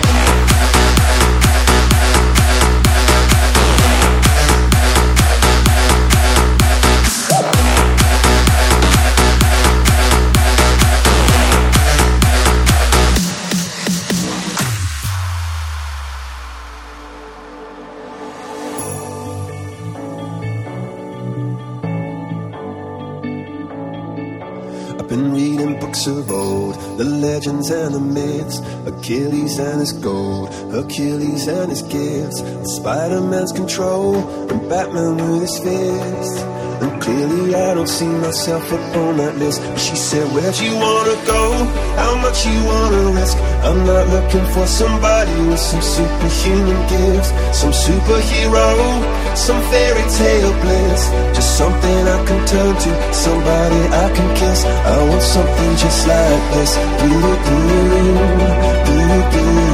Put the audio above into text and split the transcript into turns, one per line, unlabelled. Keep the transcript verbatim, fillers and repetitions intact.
Been reading books of old, the legends and the myths, Achilles and his gold, Hercules and his gifts, Spider-Man's control, and Batman with his fists. And clearly I don't see myself up on that list. But she said, where'd you wanna go? How much you wanna risk? I'm not looking for somebody with some superhuman gifts, some superhero, some fairy tale bliss. Just something I can turn to, somebody I can kiss. I want something just like this. Do do do do do.